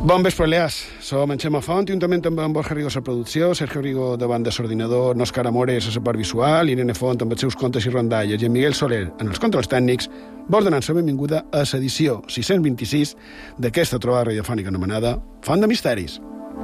Bon vespre, Leas. Som en Xema Font, juntament amb en Borja Rigo a la producció, Sergio Rigo davant de l'ordinador, Òscar Amores a la part visual, Irene Font amb els seus contes i rondalles i en Miguel Soler en els controls tècnics, vos donant la benvinguda a l'edició 626 d'aquesta trobada radiofònica anomenada Font de Misteris.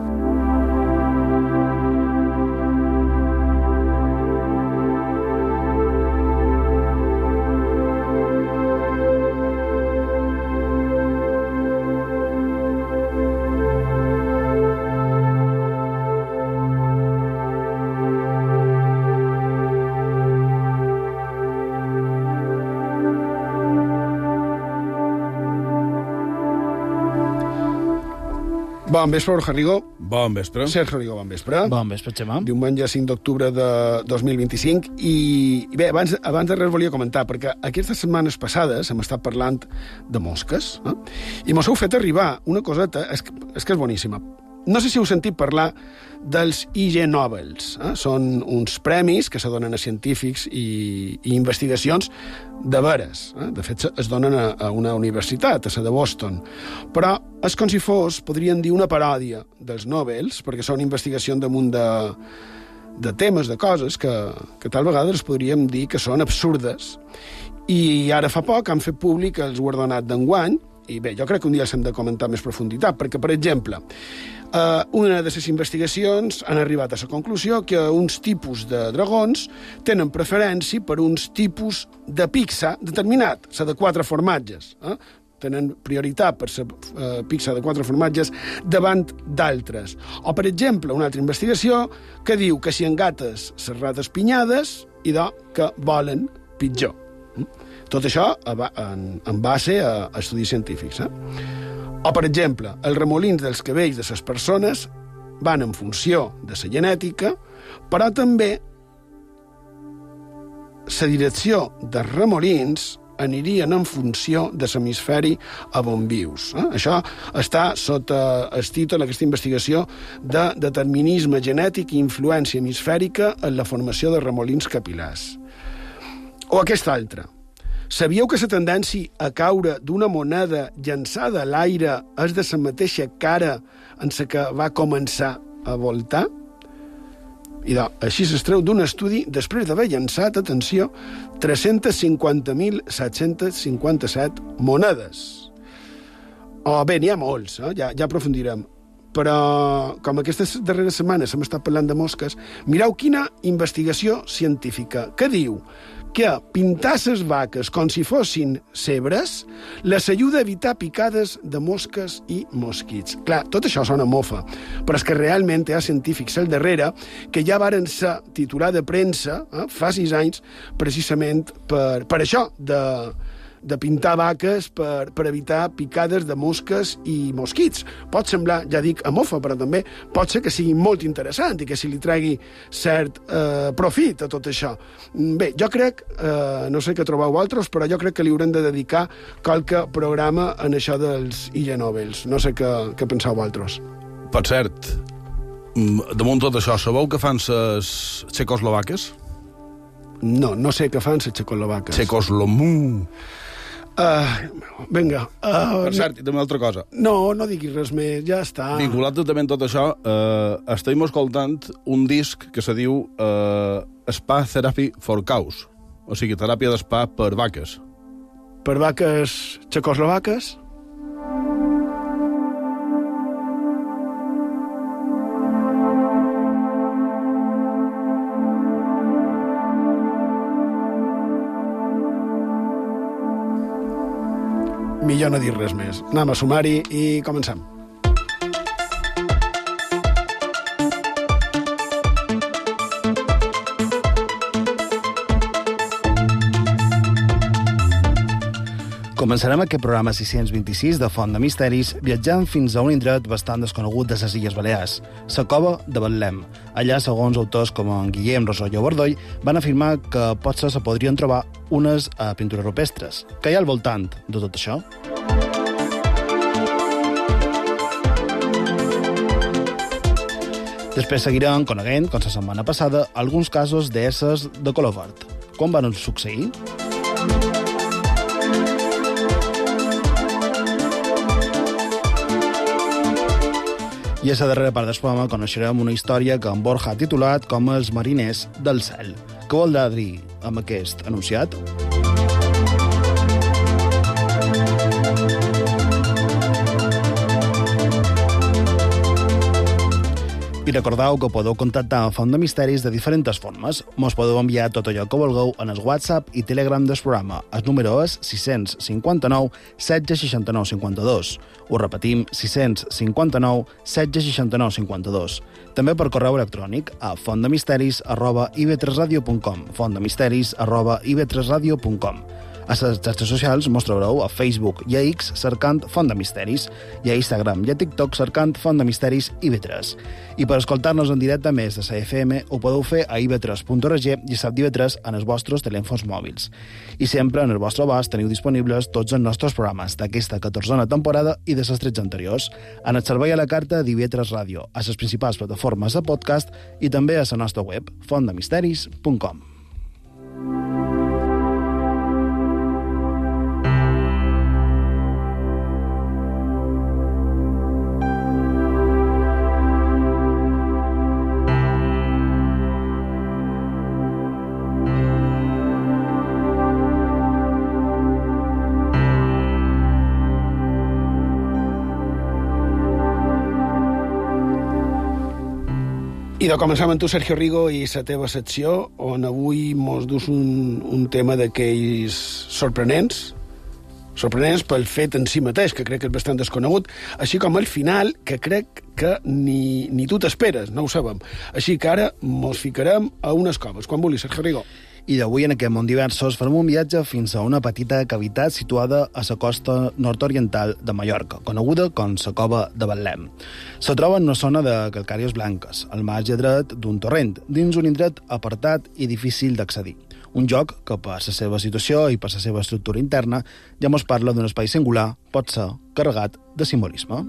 Bon vespre, Borja Rigo. Bon vespre. Sergio Rigo, bon vespre. Bon vespre, Xema. Diumenge 5 d'octubre de 2025. I bé, abans de res volia comentar, perquè aquestes setmanes passades hem estat parlant de mosques, i mos heu fet arribar una coseta, és que és boníssima. No sé si heu sentit parlar dels IG Nobels. Són uns premis que se donen a científics i investigacions de veres. De fet, es donen a una universitat, a la de Boston. Però és com si fos, podríem dir, una paròdia dels Nobels, perquè són investigacions damunt de temes, de coses, que tal vegada els podríem dir que són absurdes. I ara fa poc han fet públic els guardonats d'enguany, i bé, jo crec que un dia els hem de comentar més profunditat, perquè, per exemple, una de les investigacions han arribat a la conclusió que uns tipus de dragons tenen preferència per uns tipus de pizza determinat, la de 4 formatges. Tenen prioritat per la pizza de 4 formatges davant d'altres. O, per exemple, una altra investigació que diu que si engates les rates pinyades, idò que volen pitjor. Tot això en base a estudis científics. O, per exemple, els remolins dels cabells de les persones van en funció de la genètica, però també la direcció dels remolins anirien en funció de l'hemisferi a on vius. Això està sota el títol d'aquesta investigació de determinisme genètic i influència hemisfèrica en la formació de remolins capil·lars. O aquesta altra. Sabíeu que la tendència a caure d'una moneda llançada a l'aire és de la mateixa cara en la que va començar a voltar? I així s'estreu d'un estudi després d'haver llançat, atenció, 350.757 monedes. O bé, n'hi ha molts, ja aprofundirem. Però, com aquestes darreres setmanes hem estat parlant de mosques, mireu quina investigació científica que diu que pintar les vaques com si fossin zebres les ajuda a evitar picades de mosques i mosquits. Clar, tot això sona mofa, però és que realment hi ha científics al darrere que ja varen ser titular de premsa fa 6 anys precisament per això de pintar vaques per evitar picades de mosques i mosquits. Pot semblar, ja dic, a mofa, però també pot ser que sigui molt interessant i que se li tregui cert profit a tot això. Bé, jo crec, no sé què trobeu vosaltres, però jo crec que li haurem de dedicar qualque programa en això dels IG Nobels. No sé què penseu vosaltres. Per cert, damunt tot això, sabeu què fan les txecoslovaques? No sé què fan les txecoslovaques. Txecoslomu. Vinga. Per cert, i també una altra cosa. No diguis res més, ja està. Vinculat també amb tot això, estem escoltant un disc que se diu Spa Therapy for Cows, o sigui, teràpia d'espa per vaques. Per vaques txecoslovaques? Millor no dir res més. Anem a sumar-hi i comencem. Començarem aquest programa 626 de Font de Misteris viatjant fins a un indret bastant desconegut de les Illes Balears, la Cova de Betlem. Allà, segons autors com en Guillem Rosselló Bordoll, van afirmar que potser se podrien trobar unes pintures rupestres. Què hi ha al voltant de tot això? Després seguirem coneguent, com la setmana passada, alguns casos d'éssers de color verd. Quan van succeir? I a la darrera part del programa coneixerem una història que en Borja ha titulat com Els mariners del cel. Què vol dir amb aquest anunciat? I recordeu que podeu contactar amb Font de Misteris de diferents formes. Mos podeu enviar tot allò que vulgueu en el WhatsApp i Telegram del programa. El número és 659 16 69 52. Ho repetim, 659 16 69 52. També per correu electrònic a fontdemisteris@ib3radio.com fontdemisteris@ib3radio.com. A les xarxes socials mos trobareu a Facebook i a X cercant Font de Misteris i a Instagram i a TikTok cercant Font de Misteris IB3. I per escoltar-nos en directe a més de la FM ho podeu fer a ib3.org i a SAP d'IB3 en els vostres telèfons mòbils. I sempre en el vostre abast teniu disponibles tots els nostres programes d'aquesta 14a temporada i de les 13 anteriors en el servei a la carta d'IB3 Ràdio, a les principals plataformes de podcast i també a la nostra web, fontdemisteris.com. I de començar amb tu, Sergio Rigo, i la teva secció, on avui mos dus un tema d'aquells sorprenents pel fet en si mateix, que crec que és bastant desconegut, així com el final, que crec que ni tu t'esperes, no ho sabem. Així que ara mos ficarem a unes coves. Quan vulguis, Sergio Rigo. I d'avui, en aquest món diversos, farem un viatge fins a una petita cavitat situada a la costa nord-oriental de Mallorca, coneguda com la Cova de Betlem. Se troba en una zona de calcàries blanques, al marge dret d'un torrent, dins un indret apartat i difícil d'accedir. Un lloc que, per la seva situació i per la seva estructura interna, ja mos parla d'un espai singular, pot ser carregat de simbolisme.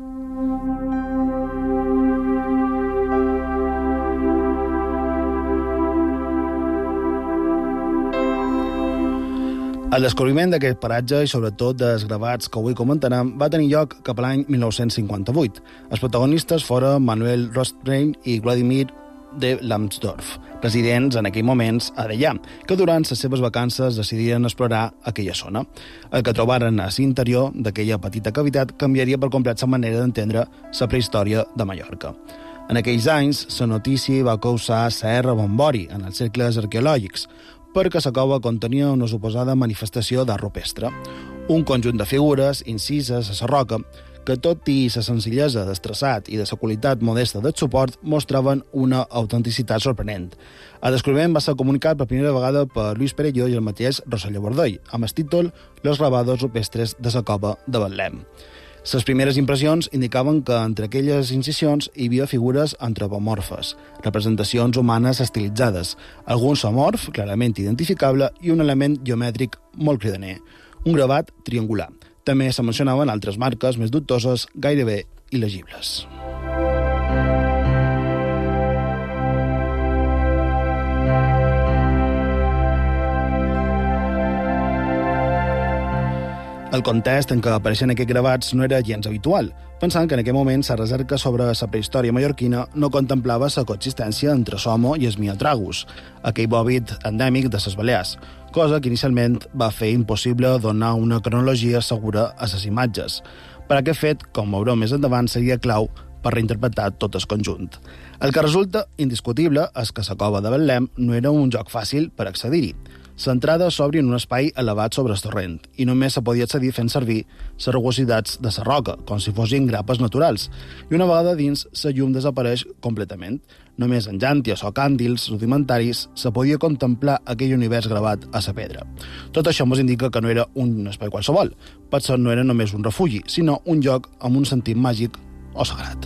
El descobriment d'aquest paratge i sobretot dels gravats que avui comentarem va tenir lloc cap a l'any 1958. Els protagonistes foren Manuel Rostbrain i Vladimir de Lambsdorff, residents en aquells moments a Dellà, que durant les seves vacances decidiren explorar aquella zona. El que trobaren a l'interior d'aquella petita cavitat canviaria per complet la manera d'entendre la prehistòria de Mallorca. En aquells anys, la notícia va causar cert rebombori en els cercles arqueològics, perquè la cova contenia una suposada manifestació d'art rupestre, un conjunt de figures incises a la roca que, tot i la senzillesa del traçat i de la qualitat modesta del suport, mostraven una autenticitat sorprenent. El descobriment va ser comunicat per primera vegada per Luis Perelló i el mateix Rosselló Bordell, amb el títol Los grabados rupestres de la Cova de Betlem. Les primeres impressions indicaven que entre aquelles incisions hi havia figures antropomorfes, representacions humanes estilitzades, algun zoomorf clarament identificable i un element geomètric molt cridaner, un gravat triangular. També se mencionaven altres marques més dubtoses, gairebé il·legibles. El context en què apareixen aquests gravats no era gens habitual, pensant que en aquell moment la recerca sobre la prehistòria mallorquina no contemplava la coexistència entre l'homo i el miotragus, aquell bòvid endèmic de les Balears, cosa que inicialment va fer impossible donar una cronologia segura a les imatges. Per aquest fet, com veurem més endavant, seria clau per reinterpretar tot el conjunt. El que resulta indiscutible és que la Cova de Betlem no era un lloc fàcil per accedir-hi. L'entrada s'obri en un espai elevat sobre el torrent i només se podia accedir fent servir les rugositats de la roca, com si fossin grapes naturals, i una vegada dins, la llum desapareix completament. Només en llànties o càndils rudimentaris se podia contemplar aquell univers gravat a la pedra. Tot això ens indica que no era un espai qualsevol, potser no era només un refugi, sinó un lloc amb un sentit màgic o sagrat.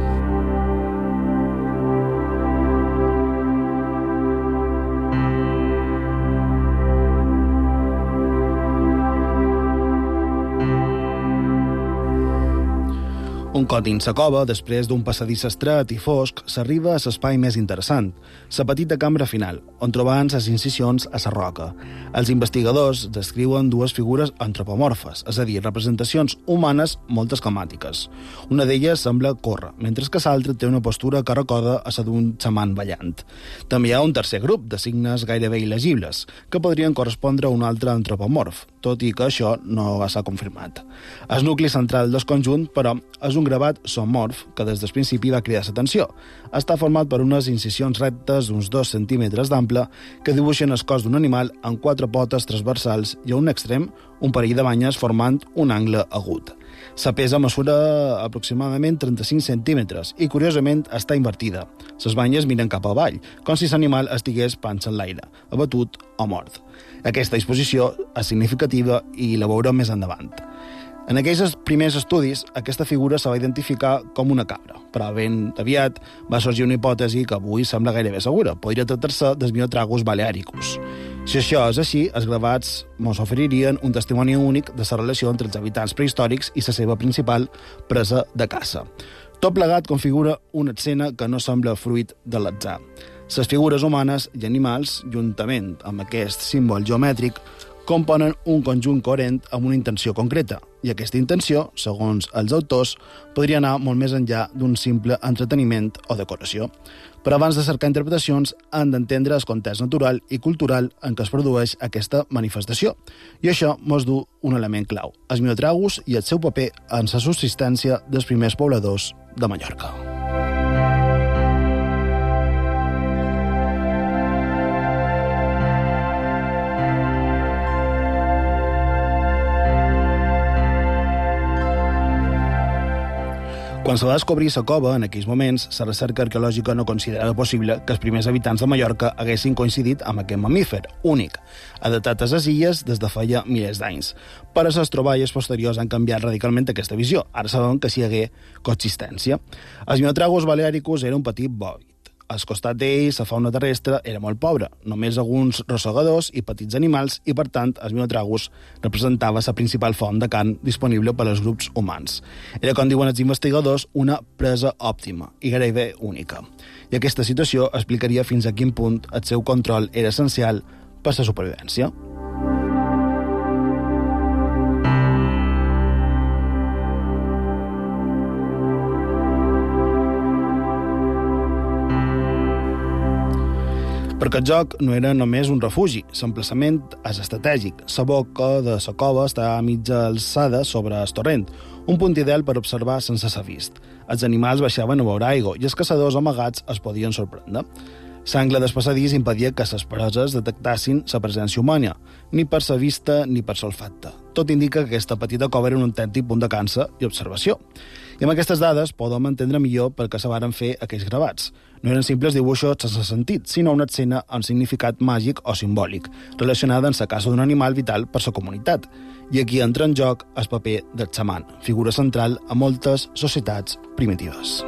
Un cop dins la cova, després d'un passadís estret i fosc, s'arriba a l'espai més interessant, la petita cambra final, on trobaven les incisions a la roca. Els investigadors descriuen dues figures antropomorfes, és a dir, representacions humanes molt esquemàtiques. Una d'elles sembla córrer, mentre que l'altra té una postura que recorda a la d'un xaman ballant. També hi ha un tercer grup de signes gairebé il·legibles, que podrien correspondre a un altre antropomorf, tot i que això no va ser confirmat. El nucli central del conjunt, però, és un gravat zoomorf que des del principi va cridar l'atenció. Està format per unes incisions rectes d'uns 2 centímetres d'ample que dibuixen el cos d'un animal amb 4 potes transversals i a un extrem un parell de banyes formant un angle agut. La pesa mesura aproximadament 35 centímetres i, curiosament, està invertida. Les banyes miren cap avall, com si l'animal estigués panxa en l'aire, abatut o mort. Aquesta disposició és significativa i la veurem més endavant. En aquells primers estudis, aquesta figura se va identificar com una cabra, però ben aviat va sorgir una hipòtesi que avui sembla gairebé segura. Podria tractar-se del Miotragus balearicus. Si això és així, els gravats ens oferirien un testimoni únic de la relació entre els habitants prehistòrics i la seva principal presa de caça. Tot plegat configura una escena que no sembla fruit de l'atzar. Les figures humanes i animals, juntament amb aquest símbol geomètric, componen un conjunt coherent amb una intenció concreta, i aquesta intenció, segons els autors, podria anar molt més enllà d'un simple entreteniment o decoració. Però abans de cercar interpretacions, han d'entendre el context natural i cultural en què es produeix aquesta manifestació. I això mos du un element clau, el Miotragus i el seu paper en la subsistència dels primers pobladors de Mallorca. Quan se va descobrir la cova, en aquells moments, la recerca arqueològica no considerava possible que els primers habitants de Mallorca haguessin coincidit amb aquest mamífer, únic, adaptat a les illes des de feia milers d'anys. Però les troballes posteriors han canviat radicalment aquesta visió. Ara sabem que s'hi hagué coexistència. El Miotragus balearicus era un petit bòvid. Al costat d'ell, la fauna terrestre era molt pobra, només alguns rosegadors i petits animals, i per tant, el Miotragus representava la principal font de carn disponible per als grups humans. Era, com diuen els investigadors, una presa òptima i gairebé única. I aquesta situació explicaria fins a quin punt el seu control era essencial per la supervivència. Perquè el joc no era només un refugi, l'emplaçament és estratègic. La boca de la cova està a mitja alçada sobre el torrent, un punt ideal per observar sense ser vist. Els animals baixaven a beure aigua i els caçadors amagats es podien sorprendre. L'angle del passadís impedia que les preses detectassin la presència humana, ni per la vista ni per l'olfacte. Tot indica que aquesta petita cova era un autèntic punt de cansa i observació. I amb aquestes dades podem entendre millor per què se varen fer aquells gravats. No eren simples dibuixos sense sentit, sinó una escena amb significat màgic o simbòlic, relacionada amb la caça d'un animal vital per la comunitat. I aquí entra en joc el paper del xaman, figura central a moltes societats primitives.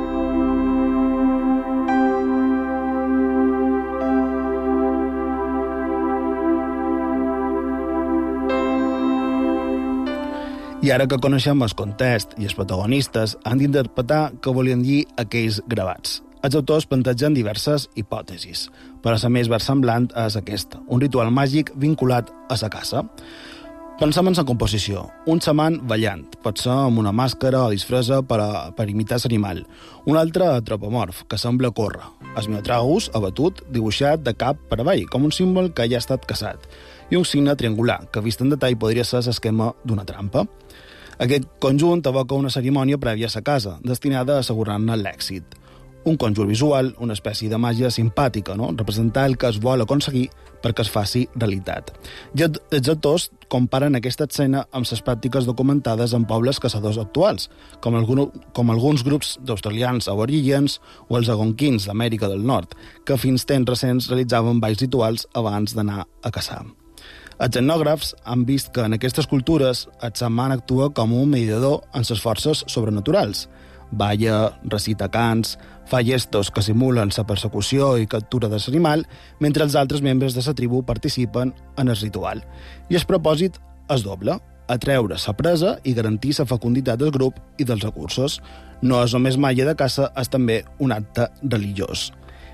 I ara que coneixem el context i els protagonistes, han d'interpretar què volien dir aquells gravats. Els autors plantegen diverses hipòtesis, però la més versemblant és aquesta, un ritual màgic vinculat a la caça. Pensem en la composició. Un xaman ballant, pot ser amb una màscara o disfressa per imitar l'animal. Un altre antropomorf, que sembla córrer. El Miotragus, abatut, dibuixat de cap per avall, com un símbol que ja ha estat caçat. I un signe triangular, que vist en detall podria ser l'esquema d'una trampa. Aquest conjunt evoca una cerimònia prèvia a la casa, destinada a assegurar-ne l'èxit. Un conjur visual, una espècie de màgia simpàtica, no? Representar el que es vol aconseguir perquè es faci realitat. I els autors comparen aquesta escena amb les pràctiques documentades en pobles caçadors actuals, com alguns grups d'australians aborígens o els algonquins d'Amèrica del Nord, que fins temps recents realitzaven balls rituals abans d'anar a caçar. Els etnògrafs han vist que en aquestes cultures el xaman actua com un mediador en les forces sobrenaturals. Balla, recita cants, fa gestos que simulen la persecució i captura de l'animal, mentre els altres membres de la tribu participen en el ritual. I el propòsit és doble, atreure la presa i garantir la fecunditat del grup i dels recursos. No és només malla de caça, és també un acte religiós.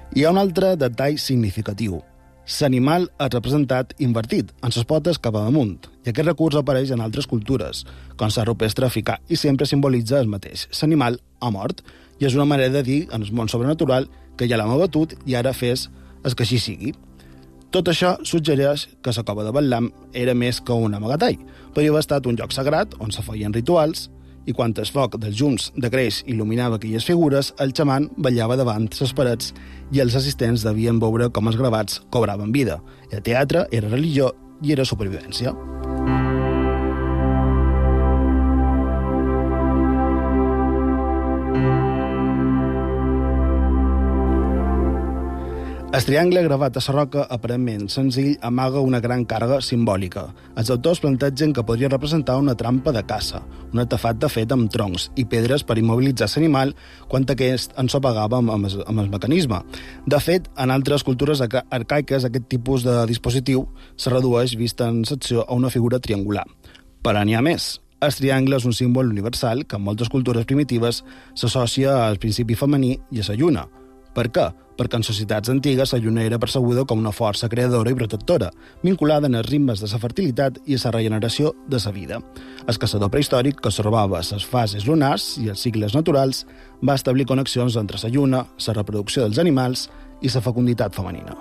Hi ha un altre detall significatiu. L'animal és representat invertit, amb les potes cap amunt, i aquest recurs apareix en altres cultures, com la rupestre africà, i sempre simbolitza el mateix. L'animal ha mort, i és una manera de dir, en el món sobrenatural, que ja l'hem abatut i ara fes el que així sigui. Tot això suggereix que la cova de Betlem era més que un amagatall. Podria haver estat un lloc sagrat on se feien rituals, i quan el foc dels llums de creix il·luminava aquelles figures, el xaman ballava davant les parets i els assistents devien veure com els gravats cobraven vida. Era teatre, era religió i era supervivència. El triangle gravat a la roca, aparentment senzill, amaga una gran càrrega simbòlica. Els autors plantegen que podria representar una trampa de caça, un artefacte fet amb troncs i pedres per immobilitzar l'animal quan aquest ensopegava amb el mecanisme. De fet, en altres cultures arcaiques aquest tipus de dispositiu se redueix, vista en secció, a una figura triangular. Però n'hi ha més. El triangle és un símbol universal que en moltes cultures primitives s'associa al principi femení i a la lluna. Per què? Perquè en societats antigues la lluna era percebuda com una força creadora i protectora, vinculada en els ritmes de la fertilitat i la regeneració de la vida. El caçador prehistòric, que observava les fases lunars i els cicles naturals, va establir connexions entre la lluna, la reproducció dels animals i la fecunditat femenina.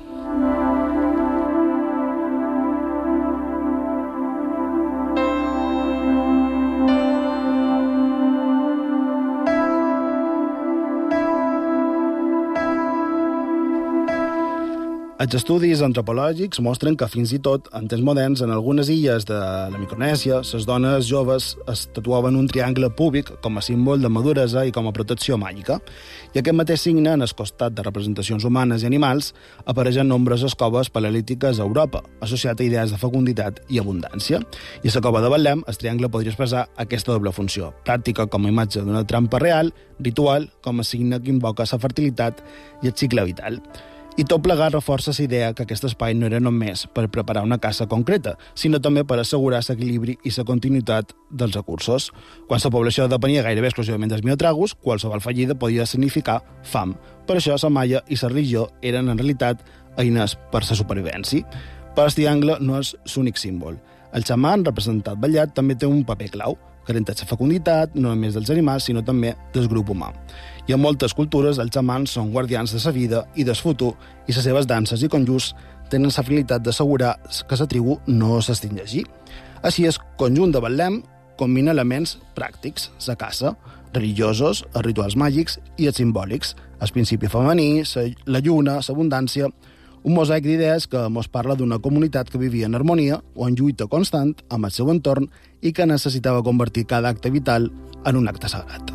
Els estudis antropològics mostren que fins i tot en temps moderns en algunes illes de la Micronèsia les dones joves es tatuaven un triangle púbic com a símbol de maduresa i com a protecció màgica. I aquest mateix signe, en el costat de representacions humanes i animals, apareixen nombroses coves paleolítiques a Europa, associat a idees de fecunditat i abundància. I a la cova de Betlem, el triangle podria expressar aquesta doble funció, pràctica com a imatge d'una trampa real, ritual com a signe que invoca la fertilitat i el cicle vital. I tot plegat reforça la idea que aquest espai no era només per preparar una caça concreta, sinó també per assegurar l'equilibri i la continuïtat dels recursos. Quan la població depenia gairebé exclusivament dels miotragus, qualsevol fallida podia significar fam. Per això la malla i la religió eren en realitat eines per la supervivència. Però el triangle no és l'únic símbol. El xaman, representat ballat, també té un paper clau, garanteix la fecunditat no només dels animals, sinó també del grup humà. I en moltes cultures els xamans són guardians de la vida i del futur, i les seves danses i conjurs tenen la finalitat d'assegurar que la tribu no s'extingeixi. Així, el conjunt de Betlem combina elements pràctics, la caça, religiosos, els rituals màgics i els simbòlics, el principi femení, la lluna, l'abundància, un mosaic d'idees que ens parla d'una comunitat que vivia en harmonia o en lluita constant amb el seu entorn i que necessitava convertir cada acte vital en un acte sagrat.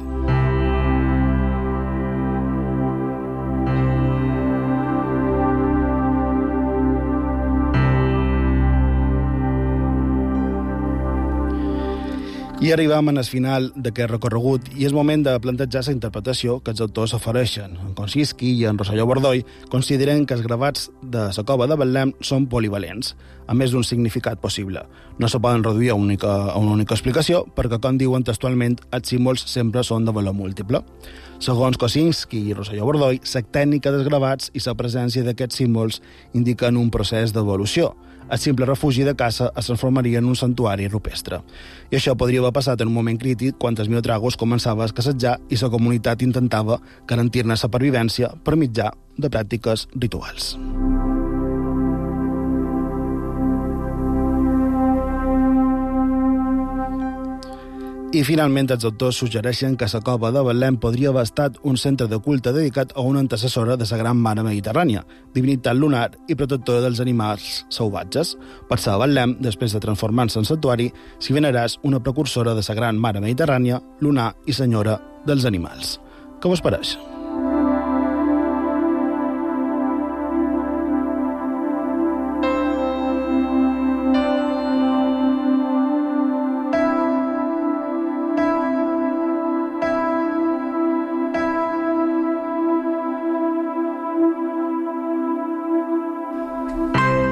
I arribem al final d'aquest recorregut i és moment de plantejar la interpretació que els autors ofereixen. En Kosinski i en Rosselló Bordoy consideren que els gravats de la cova de Betlem són polivalents, amb més d'un significat possible. No se poden reduir a una única explicació perquè, com diuen textualment, els símbols sempre són de valor múltiple. Segons Kosinski i Rosselló Bordoy, la tècnica dels gravats i la presència d'aquests símbols indiquen un procés d'evolució. El simple refugi de caça es transformaria en un santuari rupestre. I això podria haver passat en un moment crític quan els miotragos començava a escassejar i la comunitat intentava garantir-ne la supervivència per mitjà de pràctiques rituals. I finalment els autors suggereixen que la cova de Betlem podria haver estat un centre de culte dedicat a una antecessora de la Gran Mare Mediterrània, divinitat lunar i protectora dels animals salvatges. Per ser Betlem, després de transformar-se en santuari, s'hi veneràs una precursora de la Gran Mare Mediterrània, lunar i senyora dels animals. Què vos pareix?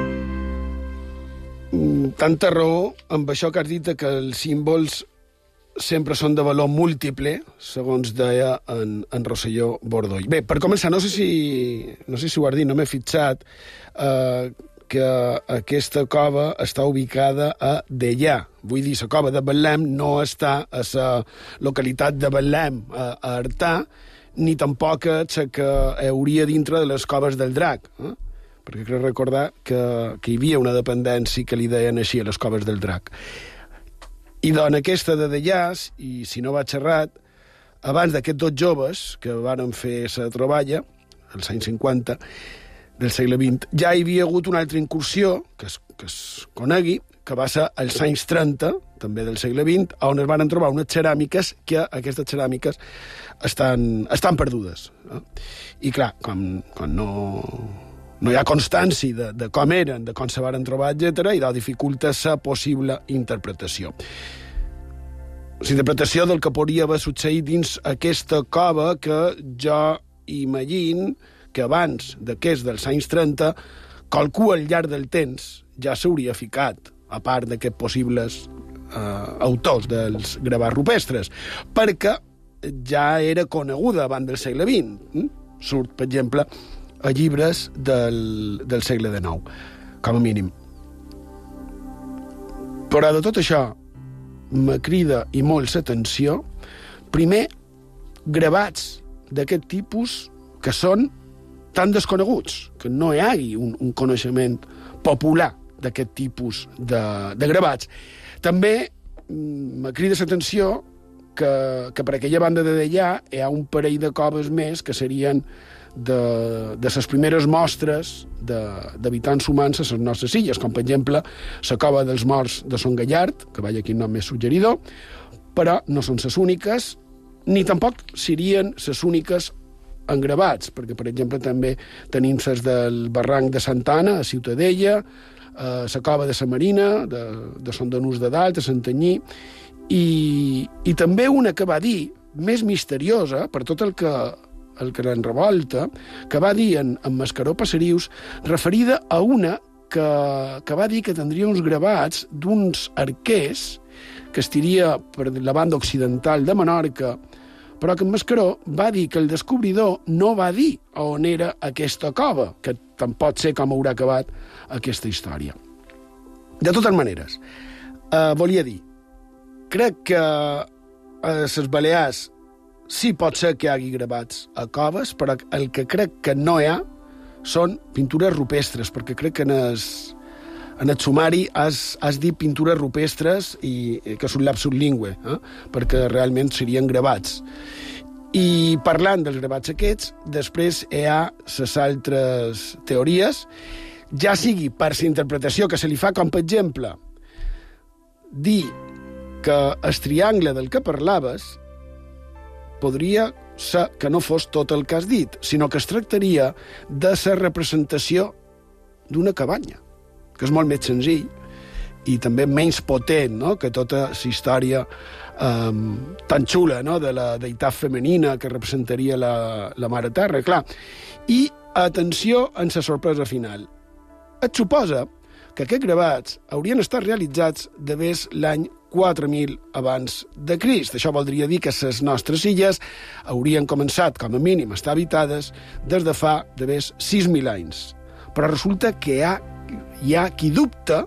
Tanta raó amb això que has dit que els símbols sempre són de valor múltiple, segons deia en Rosselló Bordoll. Bé, per començar, no sé si ho has dit, no m'he fixat, que aquesta cova està ubicada a Deià. Vull dir, la cova de Betlem no està a la localitat de Betlem, a Artà, ni tampoc la que hauria dintre de les coves del Drac, perquè crec recordar que hi havia una dependència que li deien així a les coves del Drac. I en aquesta de Deiàs, i si no vaig errat, abans d'aquests dos joves que varen fer la troballa, als anys 50 del segle XX, ja hi havia hagut una altra incursió, que es conegui, que va ser als anys 30, també del segle XX, on es van trobar unes ceràmiques que aquestes ceràmiques estan perdudes. I clar, com no hi ha constància de com eren, de com se van trobar, etc., i dificulta la possible interpretació. La interpretació del que podria haver succeït dins aquesta cova que jo imagino que abans d'aquest dels anys 30, qualcú al llarg del temps ja s'hauria ficat, a part d'aquests possibles autors dels gravats rupestres, perquè ja era coneguda abans del segle XX. Surt, per exemple, a llibres del segle XIX, com a mínim. Però de tot això me crida i molt l'atenció, primer, gravats d'aquest tipus que són tan desconeguts, que no hi hagi un coneixement popular d'aquest tipus de gravats. També me crida l'atenció que per aquella banda de Deià hi ha un parell de coves més que serien de les primeres mostres d'habitants humans a les nostres illes, com per exemple la cova dels morts de Son Gallard, que vaja aquí el nom més suggeridor, però no són les úniques, ni tampoc serien les úniques en gravats, perquè, per exemple, també tenim les del barranc de Santa Anna, a Ciutadella, la cova de la Marina, de Son Donús de Dalt, a Santanyí, i també una que va dir, més misteriosa, per tot el que en revolta, que va dir en Mascaró Passerius, referida a una que va dir que tindria uns gravats d'uns arquers que estiria per la banda occidental de Menorca, però que en Mascaró va dir que el descobridor no va dir on era aquesta cova, que tant pot ser com haurà acabat aquesta història. De totes maneres, volia dir, crec que a les Balears sí pot ser que hi hagi gravats a coves, però el que crec que no hi ha són pintures rupestres, perquè crec que en el sumari has dit pintures rupestres i que és un lapsus lingüe, perquè realment serien gravats. I parlant dels gravats aquests, després hi ha les altres teories, ja sigui per la interpretació que se li fa, com per exemple dir que el triangle del que parlaves podria ser que no fos tot el que has dit, sinó que es tractaria de la representació d'una cabanya, que és molt més senzill i també menys potent, no?, que tota la història tan xula, no?, de la deïtat femenina que representaria la Mare Terra, clar. I, atenció, en la sorpresa final. Es suposa que aquests gravats haurien estat realitzats d'haver l'any 4.000 abans de Crist. Això voldria dir que les nostres illes haurien començat, com a mínim, a estar habitades des de fa d'haver 6.000 anys. Però resulta que hi ha qui dubta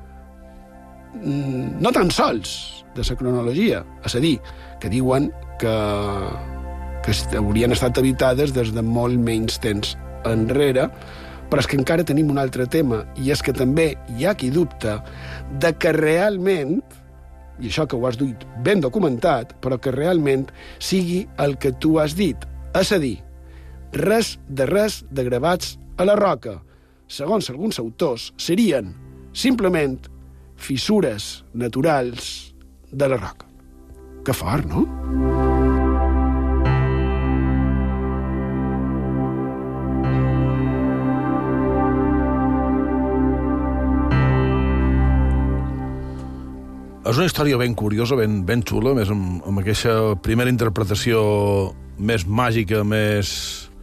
no tan sols de la cronologia, és a dir, que diuen que haurien estat habitades des de molt menys temps enrere, però és que encara tenim un altre tema, i és que també hi ha qui dubta de que realment, i això que ho has dit ben documentat, però que realment sigui el que tu has dit, és a dir, res de gravats a la roca. Segons alguns autors, serien simplement fissures naturals de la roca. Que fort, no? És una història ben curiosa, ben xula, més amb aquesta primera interpretació més màgica, més...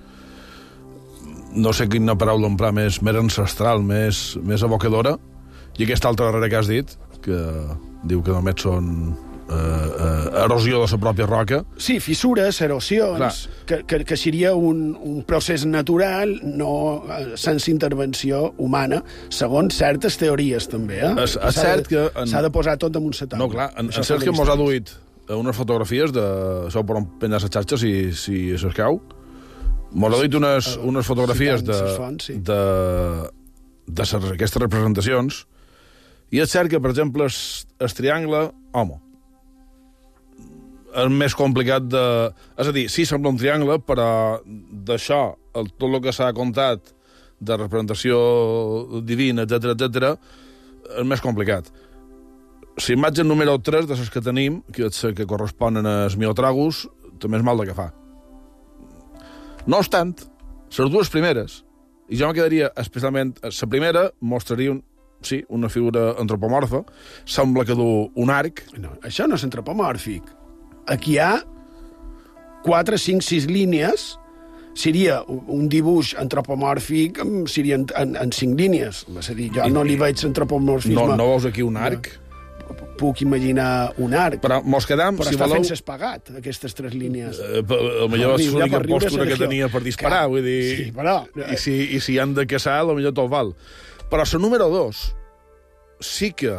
no sé quina paraula emprar, més ancestral, més evocadora, i aquesta altra darrere que has dit, que diu que només són erosió de la pròpia roca. Sí, fissures, erosions, que seria un procés natural, no sense intervenció humana, segons certes teories, també. És cert que... S'ha de posar tot damunt la taula. No, clar, en Sergio mos ha duit unes fotografies de... Això ho podem penjar a les xarxes, si s'escau. Mos ha duit unes fotografies d'aquestes representacions, i és cert que, per exemple, el triangle, home, és més complicat de... És a dir, sí, sembla un triangle, però d'això, tot el que s'ha contat de representació divina, etc, és més complicat. La imatge número 3 de les que tenim, que corresponen als Miotragus, també és mal de que fa. No obstant, les dues primeres, i jo me quedaria especialment... La primera mostraria una figura antropomorfa, sembla que du un arc. No, això no és antropomòrfic. Aquí hi ha 4, 5, 6 línies. Seria un dibuix antropomòrfic, seria en 5 línies. És a dir, jo no li veig antropomorfisme. No veus aquí un arc? Puc imaginar un arc. Però mos quedam, però està fent espagat, aquestes 3 línies. Potser és l'única postura que tenia per disparar, vull dir... Sí, però... I si han de caçar, potser tot val. Però la número 2 sí que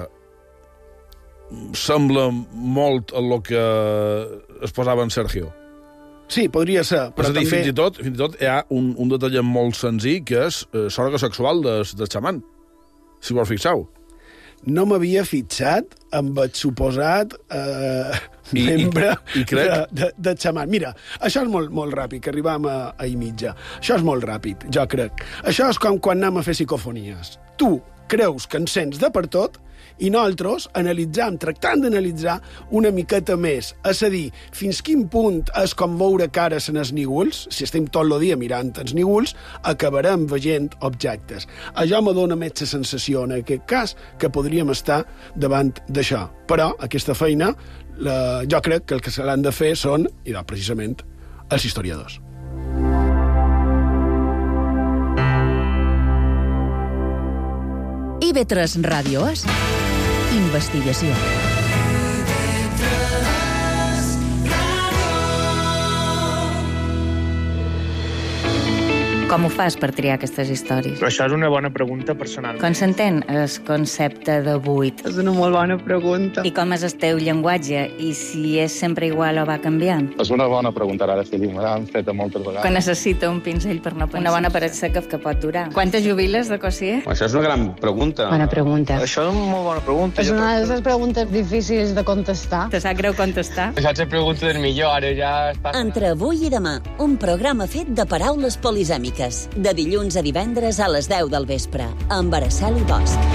sembla molt el que es posava en Sergio. Sí, podria ser, però també... Fins i tot hi ha un detall molt senzill, que és l'òrgan sexual del xaman, si vos fixeu. No m'havia fixat amb el suposat membre de xaman. Mira, això és molt ràpid, que arribam a i mitja. Això és molt ràpid, jo crec. Això és com quan anem a fer psicofonies. Tu creus que en sents de per tot i nosaltres tractant d'analitzar una miqueta més. És a dir, fins quin punt és com veure cares en els nígols, si estem tot el dia mirant els nígols, acabarem veient objectes. Això me dona més la sensació, en aquest cas, que podríem estar davant d'això. Però aquesta feina, jo crec que el que se l'han de fer són, i precisament, els historiadors. IB3 Ràdio és investigació. Com ho fas per triar aquestes històries? Però això és una bona pregunta personal. Com s'entén el concepte de buit? És una molt bona pregunta. I com és el teu llenguatge? I si és sempre igual o va canviant? És una bona pregunta, ara, Fili. Me l'han fet moltes vegades. Que necessita un pinzell per no pensar. Una bona paret seca que pot durar. Quantes jubiles de Cossier? Això és una gran pregunta. Bona pregunta. Això és una molt bona pregunta. És una de les preguntes difícils de contestar. Te sap greu contestar? Això és la pregunta del millor, ara ja està... Entre avui i demà, un programa fet de paraules polisèmiques. De dilluns a divendres a les 10 del vespre, amb Araceli Bosch.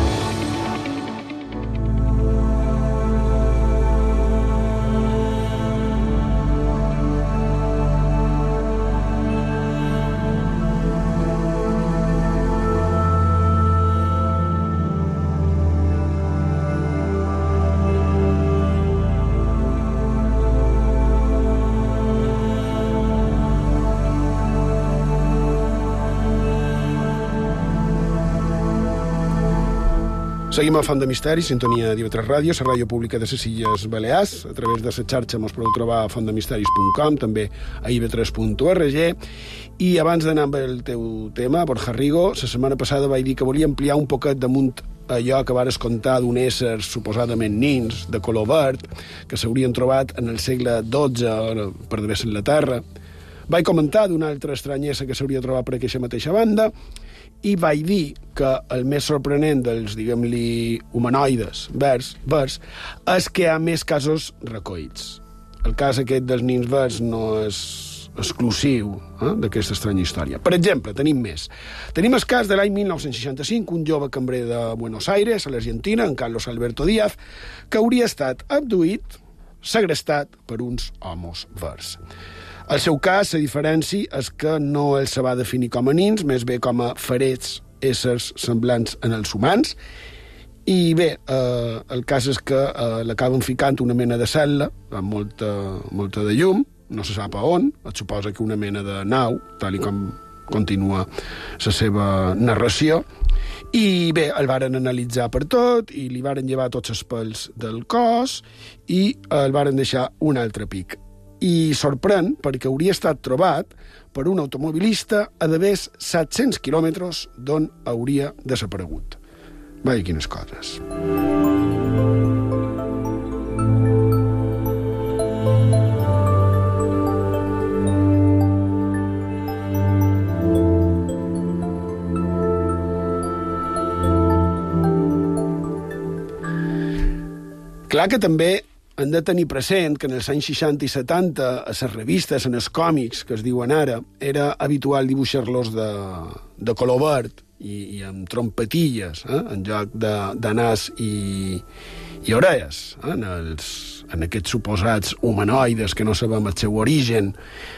Seguim al Font de Misteri, sintonia d'IV3 Ràdio, la ràdio pública de les Illes Balears. A través de la xarxa mos podeu trobar a fontdemisteris.com, també a ib3.org. I abans d'anar amb el teu tema, Borja Rigo, la setmana passada vaig dir que volia ampliar un poquet damunt allò que vares contar d'un ésser suposadament nins, de color verd, que s'haurien trobat en el segle XII per d'haver ser la Terra. Vaig comentar d'una altra estranyesa que s'hauria trobat per aquesta mateixa banda, i vaig dir que el més sorprenent dels, diguem-li, humanoides verds és que hi ha més casos recollits. El cas aquest dels nins verds no és exclusiu d'aquesta estranya història. Per exemple, tenim més. Tenim el cas de l'any 1965, un jove cambrer de Buenos Aires, a l'Argentina, en Carlos Alberto Díaz, que hauria estat abduït, segrestat per uns homes verds. El seu cas, la diferència, és que no el se va definir com a nins, més bé com a ferets éssers semblants en els humans. I bé, el cas és que l'acaben ficant una mena de cel·la, amb molta de llum, no se sap a on, et suposa que una mena de nau, tal com continua la seva narració. I bé, el varen analitzar per tot i li varen llevar tots els pèls del cos i el varen deixar un altre pic. I sorprèn perquè hauria estat trobat per un automobilista a d'haver 700 quilòmetres d'on hauria desaparegut. Vaja, quines coses. Clar que també hem de tenir present que en els anys 60 i 70 a les revistes, en els còmics que es diuen ara, era habitual dibuixar-los de color verd i amb trompetilles, en lloc de nas i orelles, en aquests suposats humanoides que no sabem el seu origen.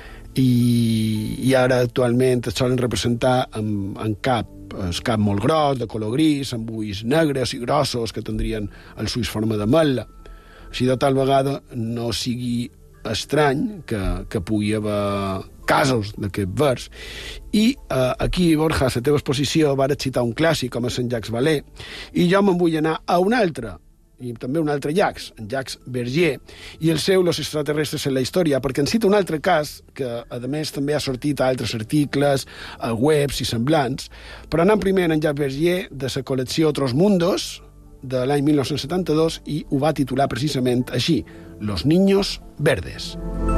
I ara actualment es solen representar en cap, el cap molt gros, de color gris, amb ulls negres i grossos que tindrien els ulls forma de mel·la. Així de tal vegada no sigui estrany que pugui haver casos d'aquest vers. I aquí, Borja, a la teva exposició vas citar un clàssic com és en Jacques Vallée, i jo me'n vull anar a un altre, i també un altre Jacques, en Jacques Vergier, i el seu Los extraterrestres en la història, perquè en cita un altre cas que, a més, també ha sortit a altres articles, a webs i semblants, però anant primer en Jacques Vergier de la col·lecció Otros Mundos, de l'any 1972, i ho va titular precisament així, Los niños verdes.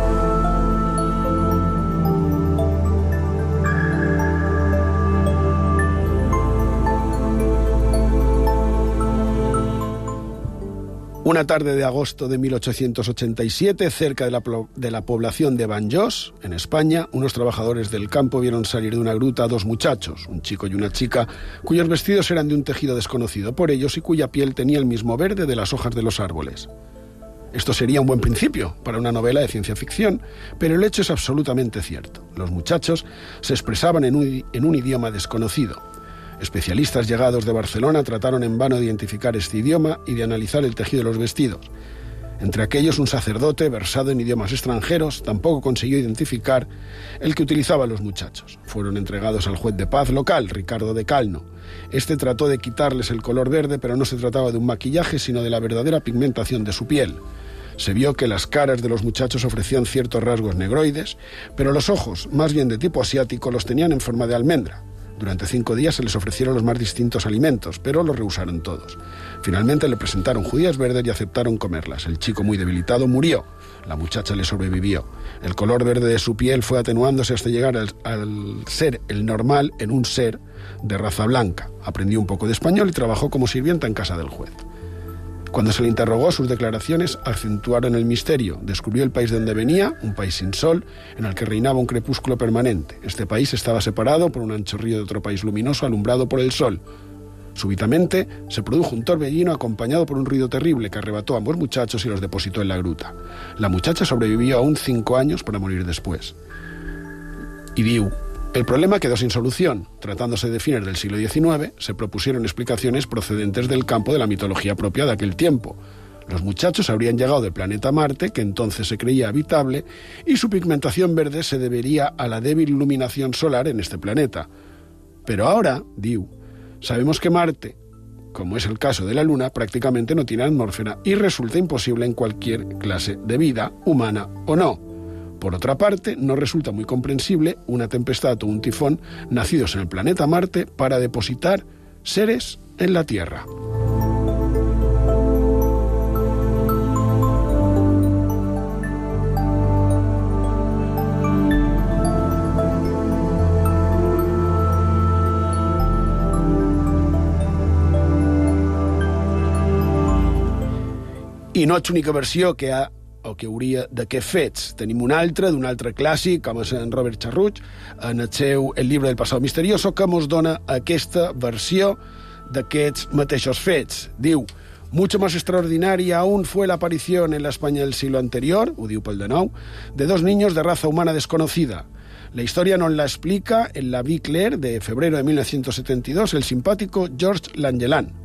Una tarde de agosto de 1887, cerca de la población de Banjos, en España, unos trabajadores del campo vieron salir de una gruta a dos muchachos, un chico y una chica, cuyos vestidos eran de un tejido desconocido por ellos y cuya piel tenía el mismo verde de las hojas de los árboles. Esto sería un buen principio para una novela de ciencia ficción, pero el hecho es absolutamente cierto. Los muchachos se expresaban en un idioma desconocido. Especialistas llegados de Barcelona trataron en vano de identificar este idioma y de analizar el tejido de los vestidos. Entre aquellos, un sacerdote versado en idiomas extranjeros tampoco consiguió identificar el que utilizaban los muchachos. Fueron entregados al juez de paz local, Ricardo de Calno. Este trató de quitarles el color verde, pero no se trataba de un maquillaje, sino de la verdadera pigmentación de su piel. Se vio que las caras de los muchachos ofrecían ciertos rasgos negroides, pero los ojos, más bien de tipo asiático, los tenían en forma de almendra. Durante 5 días se les ofrecieron los más distintos alimentos, pero los rehusaron todos. Finalmente le presentaron judías verdes y aceptaron comerlas. El chico, muy debilitado, murió. La muchacha le sobrevivió. El color verde de su piel fue atenuándose hasta llegar al ser el normal en un ser de raza blanca. Aprendió un poco de español y trabajó como sirvienta en casa del juez. Cuando se le interrogó, sus declaraciones acentuaron el misterio. Descubrió el país de donde venía, un país sin sol, en el que reinaba un crepúsculo permanente. Este país estaba separado por un ancho río de otro país luminoso alumbrado por el sol. Súbitamente se produjo un torbellino acompañado por un ruido terrible que arrebató a ambos muchachos y los depositó en la gruta. La muchacha sobrevivió aún 5 años para morir después. Y diu: el problema quedó sin solución. Tratándose de fines del siglo XIX, se propusieron explicaciones procedentes del campo de la mitología propia de aquel tiempo. Los muchachos habrían llegado del planeta Marte, que entonces se creía habitable, y su pigmentación verde se debería a la débil iluminación solar en este planeta. Pero ahora, diu, sabemos que Marte, como es el caso de la Luna, prácticamente no tiene atmósfera y resulta imposible en cualquier clase de vida, humana o no. Por otra parte, no resulta muy comprensible una tempestad o un tifón nacidos en el planeta Marte para depositar seres en la Tierra. I no és l'única versió que hi ha o que hauria d'aquests fets. Tenim un altre, d'un altre clàssic, com és en Robert Charruch, en el seu El libro del pasado misterioso, que ens dona aquesta versió d'aquests mateixos fets. Diu: mucho más extraordinaria aún fue la aparición en la España del siglo anterior, ho diu pel de nou, de 2 niños de raza humana desconocida. La historia nos la explica en la Vie Claire de febrero de 1972 el simpático Georges Langeland.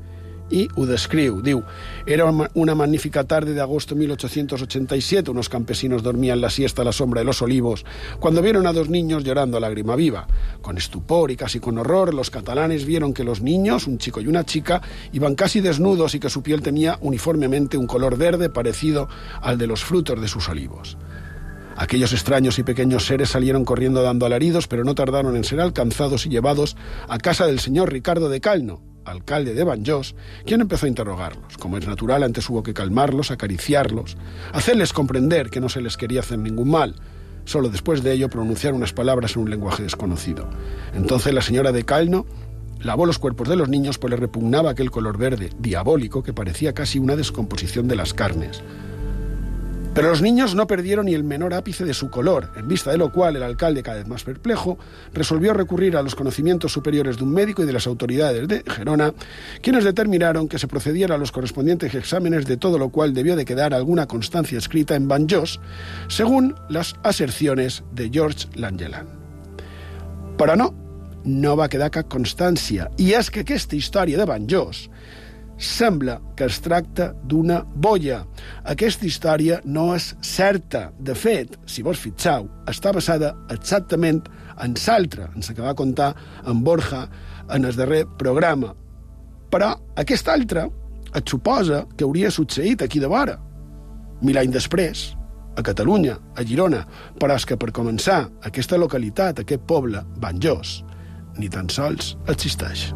y ho descriu. Diu, era una magnífica tarde de agosto de 1887. Unos campesinos dormían la siesta a la sombra de los olivos cuando vieron a dos niños llorando a lágrima viva. Con estupor y casi con horror, los catalanes vieron que los niños, un chico y una chica, iban casi desnudos y que su piel tenía uniformemente un color verde parecido al de los frutos de sus olivos. Aquellos extraños y pequeños seres salieron corriendo dando alaridos, pero no tardaron en ser alcanzados y llevados a casa del señor Ricardo de Calno, alcalde de Banjós, quien empezó a interrogarlos. Como es natural, antes hubo que calmarlos, acariciarlos, hacerles comprender que no se les quería hacer ningún mal. Solo después de ello pronunciar unas palabras en un lenguaje desconocido. Entonces la señora de Calno lavó los cuerpos de los niños, pues le repugnaba aquel color verde diabólico que parecía casi una descomposición de las carnes. Pero los niños no perdieron ni el menor ápice de su color, en vista de lo cual el alcalde, cada vez más perplejo, resolvió recurrir a los conocimientos superiores de un médico y de las autoridades de Gerona, quienes determinaron que se procediera a los correspondientes exámenes, de todo lo cual debió de quedar alguna constancia escrita en Banjós, según las aserciones de George Langeland. Però no va quedar cap constància, i és que aquesta història de Banjós sembla que es tracta d'una bolla. Aquesta història no és certa. De fet, si vos fixeu, està basada exactament en l'altra, en la que va contar en Borja en el darrer programa. Però aquesta altra et suposa que hauria succeït aquí de vora, 1000 anys després, a Catalunya, a Girona. Però és que, per començar, aquesta localitat, aquest poble, Banjós, ni tan sols existeix.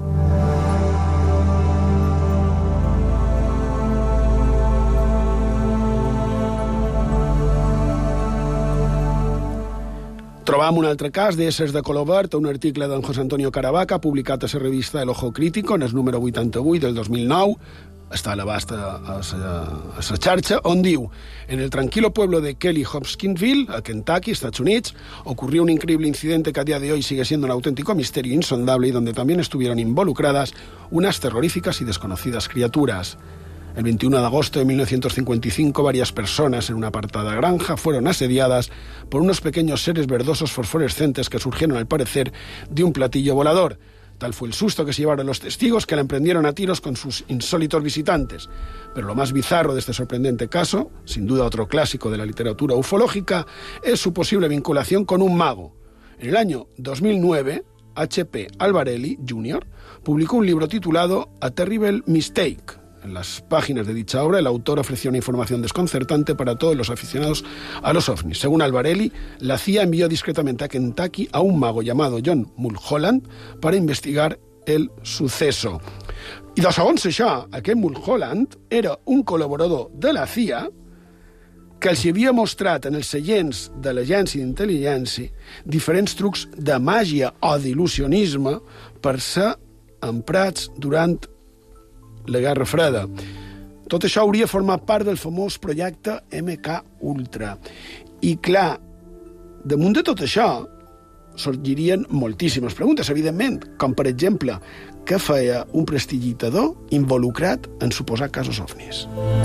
Trobam un altre cas d'éssers de color verd a un article d'en José Antonio Caravaca publicat a la revista El Ojo Crítico en el número 88 del 2009, està a l'abast a la xarxa, on diu: en el tranquilo pueblo de Kelly Hopkinsville, a Kentucky, Estados Unidos, ocurrió un increíble incidente que a día de hoy sigue siendo un auténtico misterio insondable y donde también estuvieron involucradas unas terroríficas y desconocidas criaturas. El 21 de agosto de 1955, varias personas en una apartada granja fueron asediadas por unos pequeños seres verdosos fosforescentes que surgieron, al parecer, de un platillo volador. Tal fue el susto que se llevaron los testigos, que la emprendieron a tiros con sus insólitos visitantes. Pero lo más bizarro de este sorprendente caso, sin duda otro clásico de la literatura ufológica, es su posible vinculación con un mago. En el año 2009, H.P. Albarelli, Jr., publicó un libro titulado A Terrible Mistake. En las páginas de dicha obra, el autor ofreció una información desconcertante para todos los aficionados a los ovnis. Según Albarelli, la CIA envió discretamente a Kentucky a un mago llamado John Mulholland para investigar el suceso. I de segons això, aquest Mulholland era un col·laborador de la CIA que els havia mostrat en els seients de l'agència d'intel·ligència diferents trucs de màgia o d'il·lusionisme per ser emprats durant la Guerra Freda. Tot això hauria format part del famós projecte MK-Ultra. I, clar, damunt de tot això sorgirien moltíssimes preguntes, evidentment, com, per exemple, què feia un prestidigitador involucrat en suposats casos ovnis?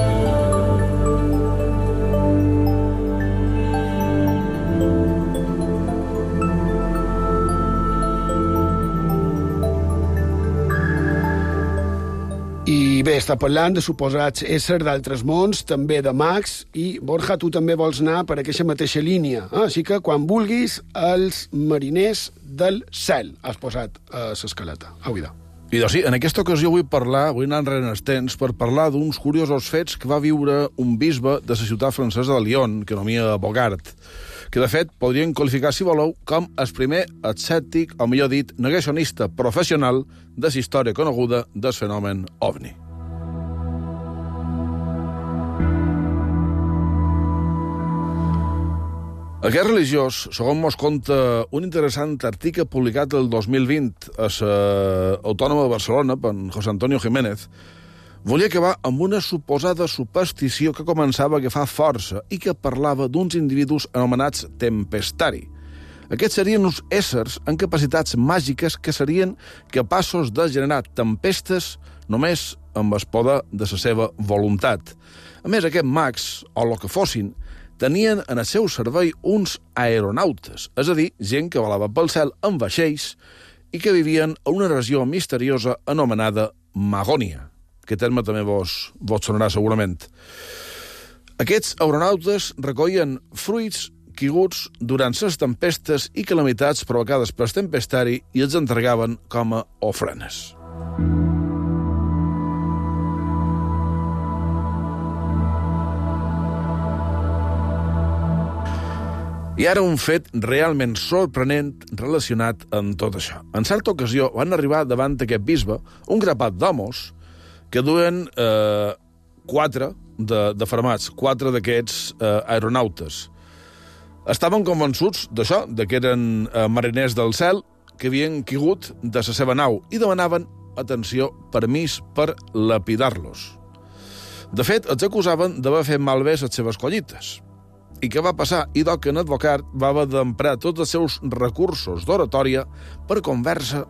I bé, està parlant de suposats éssers d'altres mons, també de mags, i Borja, tu també vols anar per aquesta mateixa línia. Així que, quan vulguis, els mariners del cel has posat a l'escaleta. Auida. I doncs sí, en aquesta ocasió vull anar enrere en els temps per parlar d'uns curiosos fets que va viure un bisbe de la ciutat francesa de Lyon, que nomia Bogart, que de fet podrien qualificar, si voleu, com el primer escèptic, o millor dit, negacionista professional de la història coneguda del fenomen ovni. Aquest religiós, segons mos conta un interessant article publicat el 2020 a l'Autònoma de Barcelona per José Antonio Jiménez, volia acabar amb una suposada superstició que començava a agafar força i que parlava d'uns individus anomenats tempestari. Aquests serien uns éssers amb capacitats màgiques que serien capaços de generar tempestes només amb el poder de la seva voluntat. A més, aquests mags, o el que fossin, tenien en el seu servei uns aeronautes, és a dir, gent que volava pel cel en vaixells i que vivien a una regió misteriosa anomenada Magònia. que terme també vos sonarà segurament. Aquests aeronautes recollen fruits caiguts durant les tempestes i calamitats provocades pel tempestari i els entregaven com a ofrenes. I ara un fet realment sorprenent relacionat amb tot això. En certa ocasió van arribar davant d'aquest bisbe un grapat d'homes que duen 4 de fermats, 4 d'aquests aeronautes. Estaven convençuts d'això, que eren mariners del cel que havien caigut de la seva nau i demanaven, atenció, permís per lapidar-los. De fet, els acusaven d'haver fet malbé les seves collites. I què va passar? I que en advocat va haver d'emprar tots els seus recursos d'oratòria per convèncer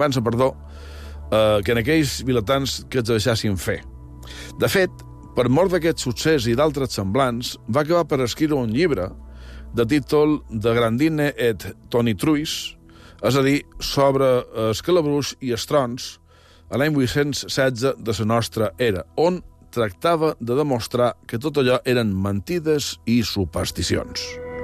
que en aquells vilatans que els deixassin fer. De fet, per mort d'aquest succés i d'altres semblants, va acabar per escriure un llibre de títol De Grandine et Tonitruis, és a dir, sobre escalabruix i estrons, a l'any 816 de la nostra era, on tractava de demostrar que tot allò eren mentides i supersticions.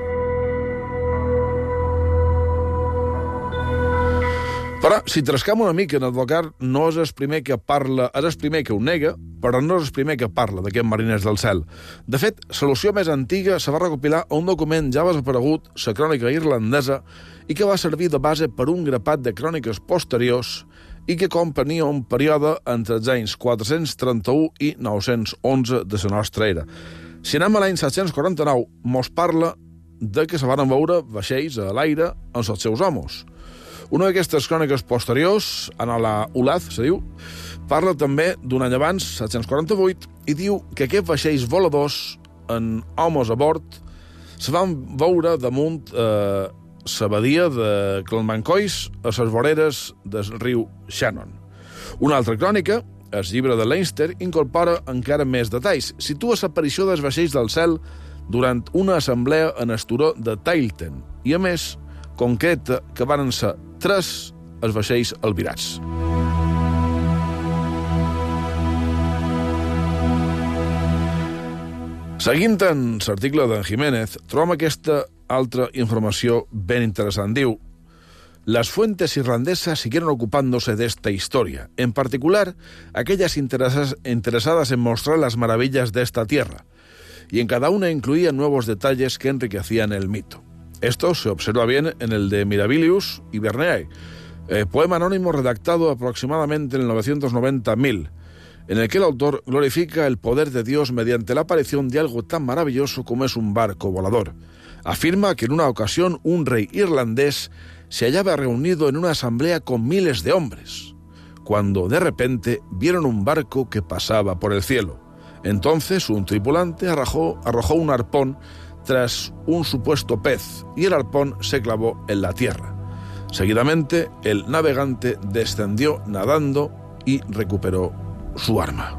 Però, si trascam una mica, en advocat no és el primer que parla, és el primer que ho nega, però no és el primer que parla d'aquests mariners del cel. De fet, la solució més antiga se va recopilar a un document ja desaparegut, la crònica irlandesa, i que va servir de base per un grapat de cròniques posteriors i que comprenia un període entre els anys 431 i 911 de la nostra era. Si anem a l'any 749, mos parla de que se van veure vaixells a l'aire amb els seus homes. Una d'aquestes cròniques posteriors, Anola Ulaz, se diu, parla també d'un any abans, 748, i diu que aquests vaixells voladors, amb homes a bord, se van veure damunt la badia de Clonmancois a les voreres del riu Shannon. Una altra crònica, el llibre de Leinster, incorpora encara més detalls. Situa l'aparició dels vaixells del cel durant una assemblea en el turó de Tailten i, a més, concreta que van ser 3 els vaixells albirats. Seguint en l'article d'en Jiménez, trobem aquesta altra informació ben interessant. Diu: las fuentes irlandesas siguieron ocupándose de esta historia, en particular aquellas interesadas en mostrar las maravillas de esta tierra, y en cada una incluían nuevos detalles que enriquecían el mito. Esto se observa bien en el de Mirabilius y Berneay, poema anónimo redactado aproximadamente en el 990-1000, en el que el autor glorifica el poder de Dios mediante la aparición de algo tan maravilloso como es un barco volador. Afirma que en una ocasión un rey irlandés se hallaba reunido en una asamblea con miles de hombres, cuando de repente vieron un barco que pasaba por el cielo. Entonces un tripulante arrojó un arpón tras un supuesto pez y el arpón se clavó en la tierra. Seguidamente el navegante descendió nadando y recuperó su arma.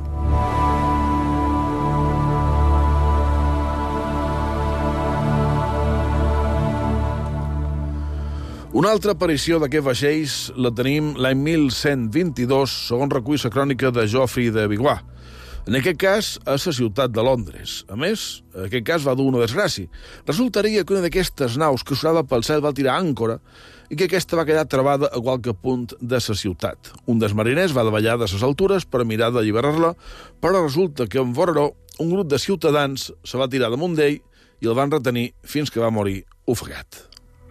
Una altra aparició d'aquests vaixells la tenim l'any 1122, segons recull la crònica de Geoffrey de Viguà. En aquest cas, a la ciutat de Londres. A més, en aquest cas va dur una desgràcia. Resultaria que una d'aquestes naus que surava pel cel va tirar àncora i que aquesta va quedar travada a qualque punt de la ciutat. Un dels mariners va davallar de les altures per mirar d'alliberar-la, però resulta que en voreró un grup de ciutadans se va tirar damunt d'ell i el van retenir fins que va morir ofegat.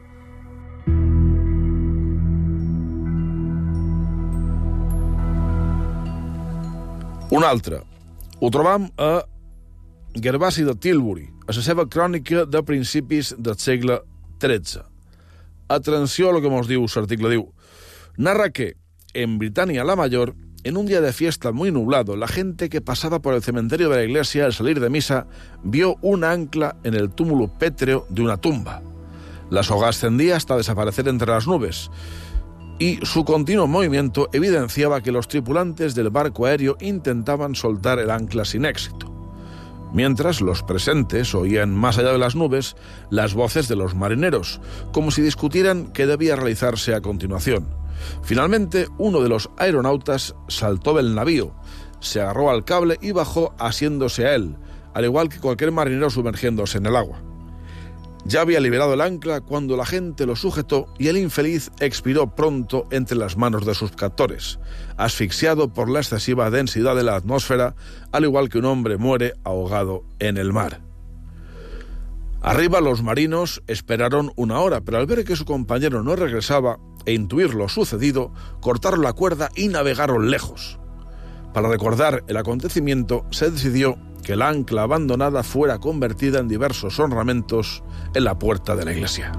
Un altre. Ho trobam a Gervasi de Tilbury, a la seva crònica de principis del segle XIII. Atenció a lo que nos diu l'article. Diu: narra que, en Britania la Mayor, en un día de fiesta muy nublado, la gente que pasaba por el cementerio de la iglesia al salir de misa vio un ancla en el túmulo pétreo de una tumba. La soga ascendía hasta desaparecer entre las nubes, y su continuo movimiento evidenciaba que los tripulantes del barco aéreo intentaban soltar el ancla sin éxito. Mientras los presentes oían más allá de las nubes las voces de los marineros, como si discutieran qué debía realizarse a continuación. Finalmente, uno de los aeronautas saltó del navío, se agarró al cable y bajó asiéndose a él, al igual que cualquier marinero sumergiéndose en el agua. Ya había liberado el ancla cuando la gente lo sujetó y el infeliz expiró pronto entre las manos de sus captores, asfixiado por la excesiva densidad de la atmósfera, al igual que un hombre muere ahogado en el mar. Arriba los marinos esperaron una hora, pero al ver que su compañero no regresaba e intuir lo sucedido, cortaron la cuerda y navegaron lejos. Para recordar el acontecimiento, se decidió que la ancla abandonada fuera convertida en diversos ornamentos en la puerta de la iglesia.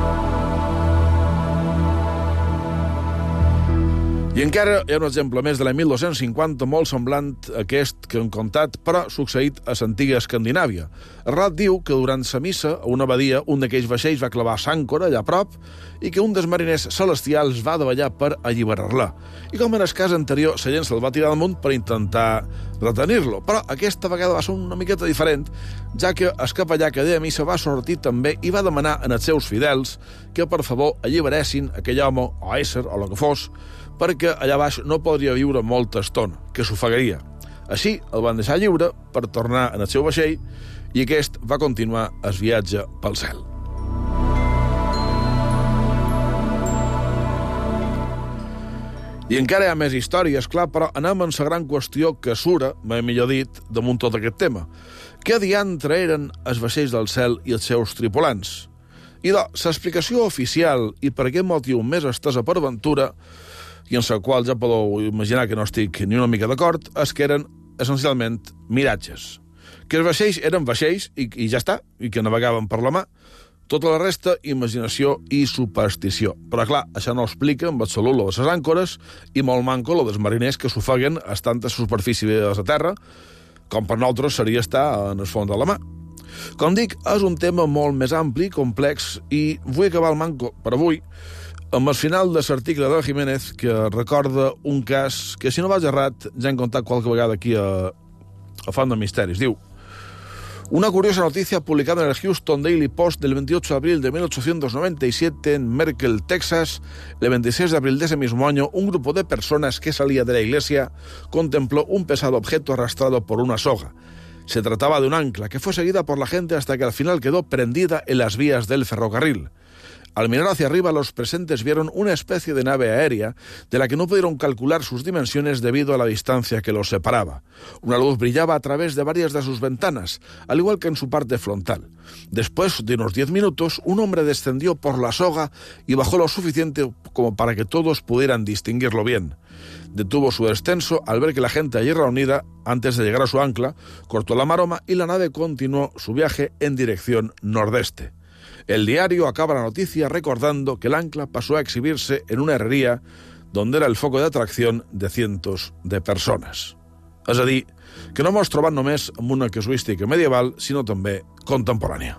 I encara hi ha un exemple més de l'any 1250, molt semblant a aquest que hem contat, però succeït a l'antiga Escandinàvia. El relat diu que durant la missa, a una abadia, un d'aquells vaixells va clavar s'àncora allà a prop i que un dels mariners celestials va davallar per alliberar-la. I com en el cas anterior, la gent se'l va tirar damunt per intentar retenir-lo. Però aquesta vegada va ser una miqueta diferent, ja que el capellà que deia missa va sortir també i va demanar als seus fidels que, per favor, alliberessin aquell home o ésser o el que fos, perquè allà baix no podria viure molta estona, que s'ofegaria. Així el van deixar lliure per tornar en el seu vaixell i aquest va continuar el viatge pel cel. I encara hi ha més històries, clar, però anem en la gran qüestió que sura, millor dit, damunt tot aquest tema. Què diantre eren els vaixells del cel i els seus tripulants? I l'explicació oficial i per aquest motiu més estesa per ventura, i en la qual ja podeu imaginar que no estic ni una mica d'acord, és que eren essencialment miratges. Que els vaixells eren vaixells i ja està, i que navegaven per la mà. Tota la resta, imaginació i superstició. Però, clar, això no explica amb absolut lo de les àncores i molt manco lo dels mariners que s'ofeguen estant a la superfície de la terra, com per nosaltres seria estar en el fons de la mà. Com dic, és un tema molt més ampli, complex, i vull acabar el manco per avui amb el final de l'article de Jiménez, que recorda un cas que, si no vaig errat, ja hem contat qualque vegada aquí a Font de Misteris. Diu: una curiosa noticia publicada en el Houston Daily Post del 28 de abril de 1897 en Merkel, Texas. El 26 de abril de ese mismo año, un grupo de personas que salía de la iglesia contempló un pesado objeto arrastrado por una soga. Se trataba de un ancla que fue seguida por la gente hasta que al final quedó prendida en las vías del ferrocarril. Al mirar hacia arriba, los presentes vieron una especie de nave aérea de la que no pudieron calcular sus dimensiones debido a la distancia que los separaba. Una luz brillaba a través de varias de sus ventanas, al igual que en su parte frontal. Después de unos 10 minutos, un hombre descendió por la soga y bajó lo suficiente como para que todos pudieran distinguirlo bien. Detuvo su descenso al ver que la gente allí reunida, antes de llegar a su ancla, cortó la maroma y la nave continuó su viaje en dirección nordeste. El diario acaba la noticia recordando que el ancla pasó a exhibirse en una herrería donde era el foco de atracción de cientos de persones. És a dir, que no mos trobem només amb una casuística medieval, sinó també contemporània.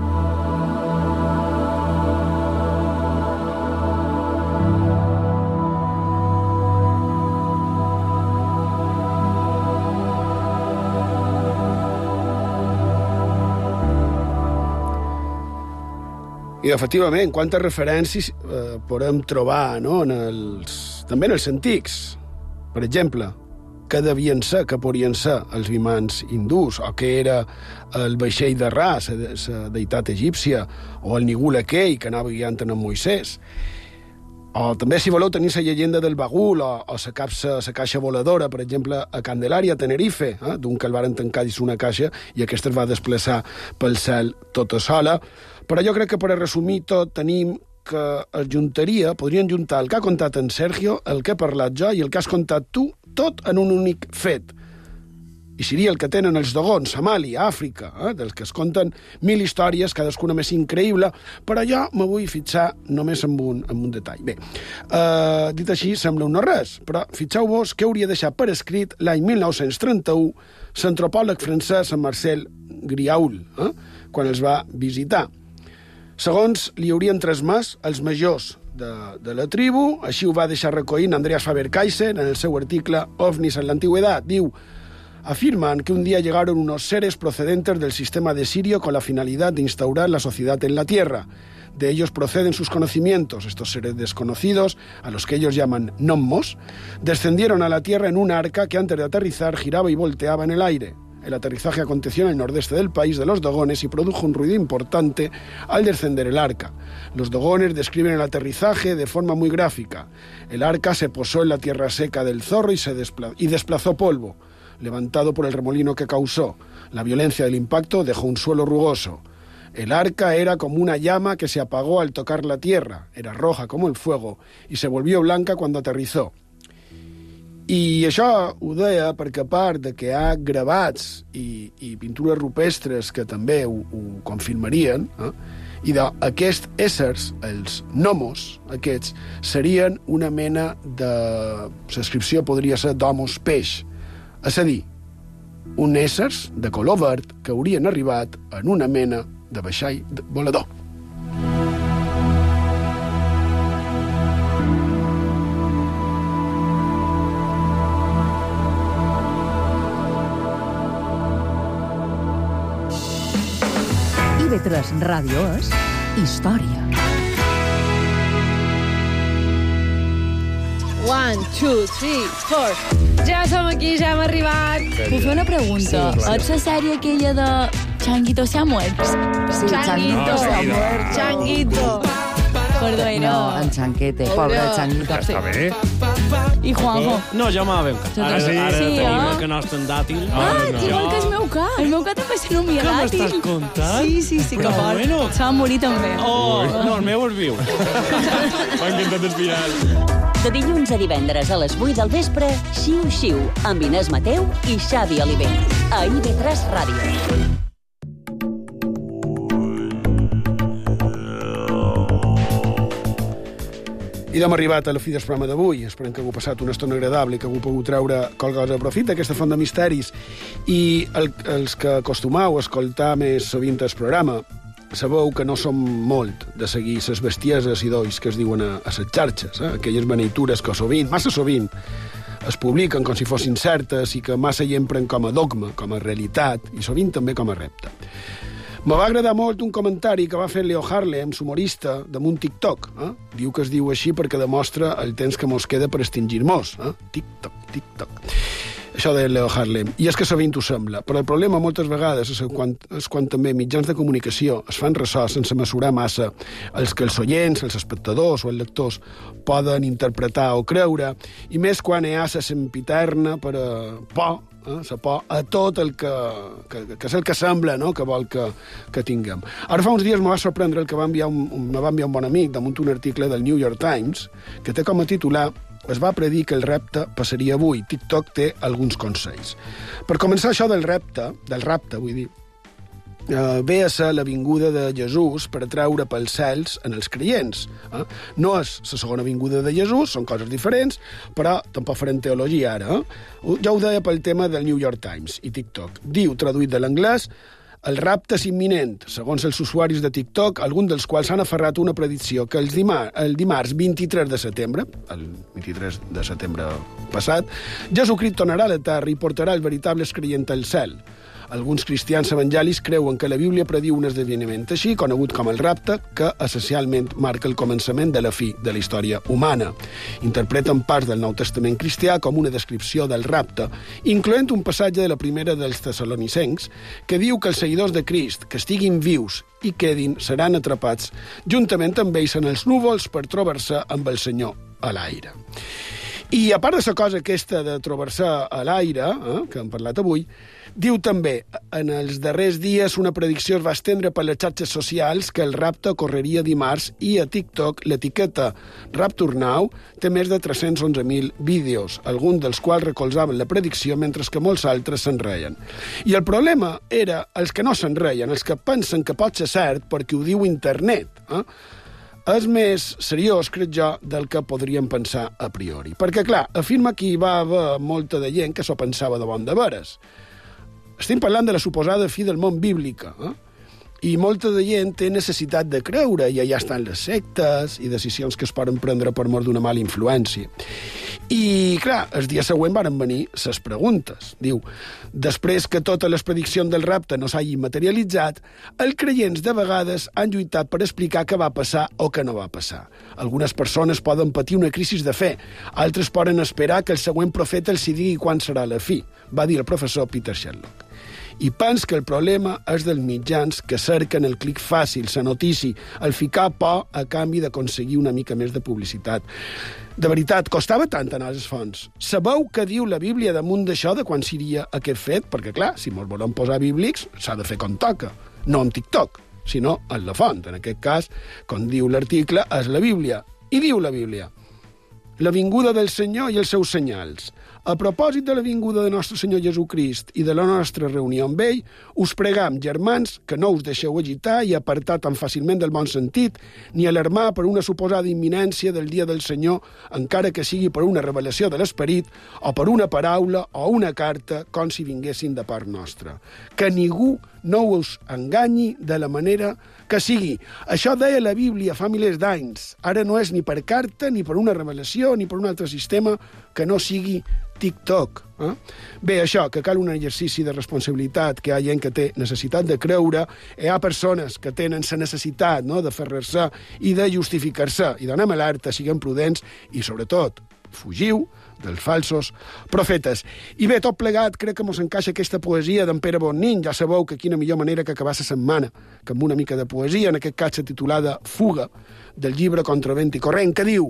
I, efectivament, quantes referències podem trobar, no? També en els antics. Per exemple, què devien ser, què podrien ser els imants hindús, o què era el vaixell de Ra, la deïtat egípcia, o el Nigul aquell que anava guiant en Moisès. O també, si voleu, tenir la llegenda del bagul o la caixa voladora, per exemple, a Candelaria, a Tenerife, d'un que el varen tancar dins una caixa i aquesta es va desplaçar pel cel tota sola. Però jo crec que, per a resumir tot, tenim que es juntaria, podrien juntar el que ha contat en Sergio, el que he parlat jo i el que has contat tu, tot en un únic fet. I seria el que tenen els dogons, Somàlia, Àfrica, dels que es conten 1000 històries, cadascuna més increïble, però jo me vull fixar només en un detall. Bé, dit així, sembla un no res, però fixeu-vos que hauria deixat per escrit l'any 1931 l'antropòleg francès Marcel Griaul, quan els va visitar. Segons li haurien transmès els majors de la tribu, així ho va deixar recollint Andreas Faber-Kaiser en el seu article OVNIs en l'Antigüedat. Diu: afirman que un día llegaron unos seres procedentes del sistema de Sirio con la finalidad de instaurar la sociedad en la Tierra. De ellos proceden sus conocimientos. Estos seres desconocidos, a los que ellos llaman gnomos, descendieron a la Tierra en un arca que antes de aterrizar giraba y volteaba en el aire. El aterrizaje aconteció en el nordeste del país de los Dogones y produjo un ruido importante al descender el arca. Los Dogones describen el aterrizaje de forma muy gráfica. El arca se posó en la tierra seca del Zorro y desplazó polvo, levantado por el remolino que causó. La violencia del impacto dejó un suelo rugoso. El arca era como una llama que se apagó al tocar la tierra. Era roja como el fuego y se volvió blanca cuando aterrizó. I això ho deia perquè, a part de que hi ha gravats i pintures rupestres que també ho confirmarien, i d'aquests éssers, els gnomos, aquests, serien una mena de... L'adscripció podria ser d'homos peix, és a dir, un éssers de color verd que haurien arribat en una mena de vaixell volador. IB3 Ràdio és història. 1, 2, 3, 4. Ja som aquí, ja hem arribat. Puc fer una pregunta? Sí, és la sèrie aquella de Changuito se ha muerto? Sí, Changuito se ha muerto. Changuito. Perdó, era... No, en Chanquete, pobre Changuito. Està bé. I Juanjo? No, ja m'ha ben cat. Ara tenim el que nostre en dàtil. Igual que el meu cat. El meu cat també s'anomia dàtil. Què m'estàs contant? Sí, que fort. Se va morir també. No, el meu és viu. M'ha encantat el final. De dilluns a divendres a les 8 del vespre, Xiu Xiu, amb Inés Mateu i Xavi Oliver. A IB3 Ràdio. I hem arribat a la fi del programa d'avui. Esperem que hagueu passat una estona agradable i que hagueu pogut treure qualque cosa de profit d'aquesta font de misteris. I els que acostumeu a escoltar més sovint el programa sabeu que no som molt de seguir les bestieses i dolls que es diuen a les xarxes, aquelles beneitures que sovint, massa sovint, es publiquen com si fossin certes i que massa hi empren com a dogma, com a realitat, i sovint també com a repte. Me va agradar molt un comentari que va fer Leo Harlem, humorista, damunt TikTok. Diu que es diu així perquè demostra el temps que mos queda per extingir-nos. TikTok. Això de Leo Harlem. I és que sovint ho sembla. Però el problema moltes vegades és quan també mitjans de comunicació es fan ressò sense mesurar massa els que els oients, els espectadors o els lectors poden interpretar o creure, i més quan hi ha la sempiterna per por, la por a tot el que és el que sembla, no?, que vol que tinguem. Ara fa uns dies me va sorprendre el que me va enviar un bon amic damunt un article del New York Times que té com a titular: es va predir que el repte passaria avui. TikTok té alguns consells. Per començar, això del rapte, vull dir, ve a ser la vinguda de Jesús per treure pels cels en els creients. No és la segona vinguda de Jesús, són coses diferents, però tampoc farem teologia ara. Ja ho deia pel tema del New York Times i TikTok. Diu, traduït de l'anglès, el rapte és imminent, segons els usuaris de TikTok, alguns dels quals han aferrat una predicció que el dimarts 23 de setembre, el 23 de setembre passat, Jesucrist tornarà a la terra i portarà els veritables creients al cel. Alguns cristians evangelis creuen que la Bíblia prediu un esdeveniment així, conegut com el rapte, que essencialment marca el començament de la fi de la història humana. Interpreten parts del Nou Testament cristià com una descripció del rapte, incloent un passatge de la primera dels Tessalonicencs que diu que els seguidors de Crist que estiguin vius i quedin seran atrapats juntament amb ells en els núvols per trobar-se amb el Senyor a l'aire. I a part de la cosa aquesta de trobar-se a l'aire, que hem parlat avui, diu també, en els darrers dies una predicció es va estendre per les xarxes socials que el rapte ocorreria dimarts i a TikTok l'etiqueta Rapture Now té més de 311.000 vídeos, alguns dels quals recolzaven la predicció mentre que molts altres se'n reien. I el problema era els que no se'n reien, els que pensen que pot ser cert perquè ho diu internet. És més seriós, crec jo, del que podríem pensar a priori. Perquè, clar, afirma que hi va haver molta de gent que s'ho pensava de bon de veres. Estem parlant de la suposada fi del món bíblica, i molta de gent té necessitat de creure, i allà estan les sectes i decisions que es poden prendre per mort d'una mala influència. I, clar, el dia següent varen venir les preguntes. Diu, després que totes les prediccions del rapte no s'hagin materialitzat, els creients de vegades han lluitat per explicar què va passar o què no va passar. Algunes persones poden patir una crisi de fe, altres poden esperar que el següent profeta els digui quan serà la fi, va dir el professor Peter Sherlock. I pens que el problema és dels mitjans que cerquen el clic fàcil, la notícia, el ficar por a canvi d'aconseguir una mica més de publicitat. De veritat, costava tant anar a les fonts. Sabeu què diu la Bíblia damunt d'això de quan seria aquest fet? Perquè, clar, si mos volem posar bíblics, s'ha de fer com toca, no en TikTok, sinó en la font. En aquest cas, com diu l'article, és la Bíblia. I diu la Bíblia: la vinguda del Senyor i els seus senyals. A propòsit de la vinguda de nostre Senyor Jesucrist i de la nostra reunió amb ell, us pregam, germans, que no us deixeu agitar i apartar tan fàcilment del bon sentit, ni alarmar per una suposada imminència del dia del Senyor, encara que sigui per una revelació de l'esperit, o per una paraula o una carta, com si vinguessin de part nostra. Que ningú no us enganyi de la manera que sigui. Això deia la Bíblia fa milers d'anys. Ara no és ni per carta, ni per una revelació, ni per un altre sistema que no sigui TikTok. Bé, això, que cal un exercici de responsabilitat, que hi ha gent que té necessitat de creure, hi ha persones que tenen la necessitat, no?, de ferrar-se i de justificar-se, i donem alerta, siguem prudents i, sobretot, fugiu dels falsos profetes. I bé, tot plegat, crec que mos encaixa aquesta poesia d'en Pere Bonnin. Ja sabeu que quina millor manera que acabar la setmana que amb una mica de poesia, en aquest cas titulada Fuga, del llibre Contra vent i corrent, que diu: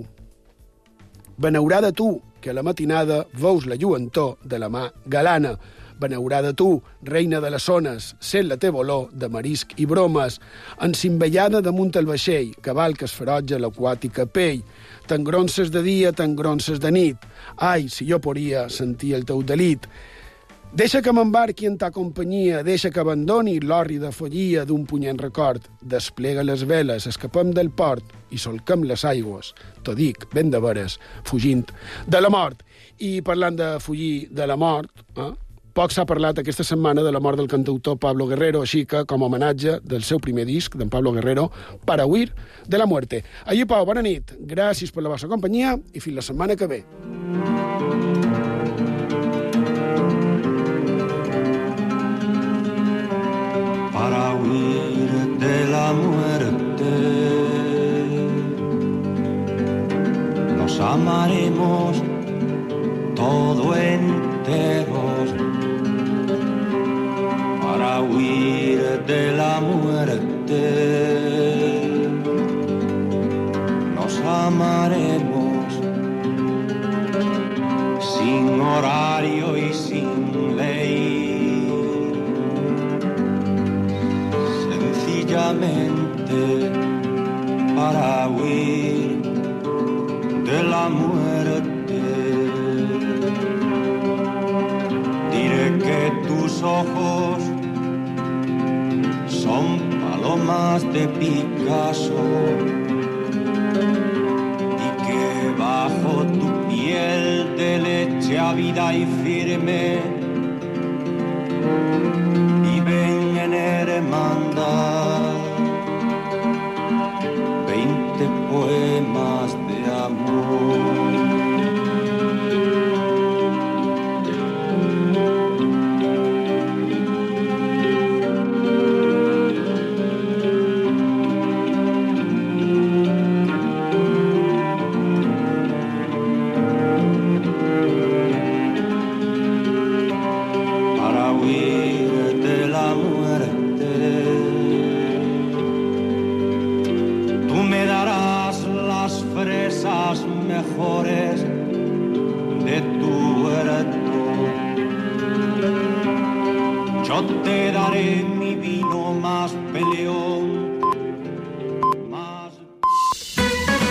beneurada tu, que a la matinada veus la lluentor de la mà galana. Beneurada tu, reina de les ones, sent la teva olor de marisc i bromes, encimbellada damunt el vaixell, cavalques ferotge l'aquàtica pell, tan gronces de dia, tan gronces de nit. Ai, si jo podia sentir el teu delit. Deixa que m'embarqui en ta companyia, deixa que abandoni l'hòrrida follia d'un punyent record. Desplega les veles, escapem del port i solquem les aigües. T'ho dic, ben de veres, fugint de la mort. I parlant de fugir de la mort, poc s'ha parlat aquesta setmana de la mort del cantautor Pablo Guerrero, així que, com a homenatge del seu primer disc, d'en Pablo Guerrero, Para huir de la muerte. Allí, Pau, bona nit. Gràcies per la vostra companyia i fins la setmana que ve. Para huir de la muerte nos amaremos todo enteros. Para huir de la muerte nos amaremos sin horario y sin ley. Sencillamente para huir de la muerte. Diré que tus ojos son palomas de Picasso y que bajo tu piel de leche ávida y firme viven en hermandad 20 poemas de amor. Mejores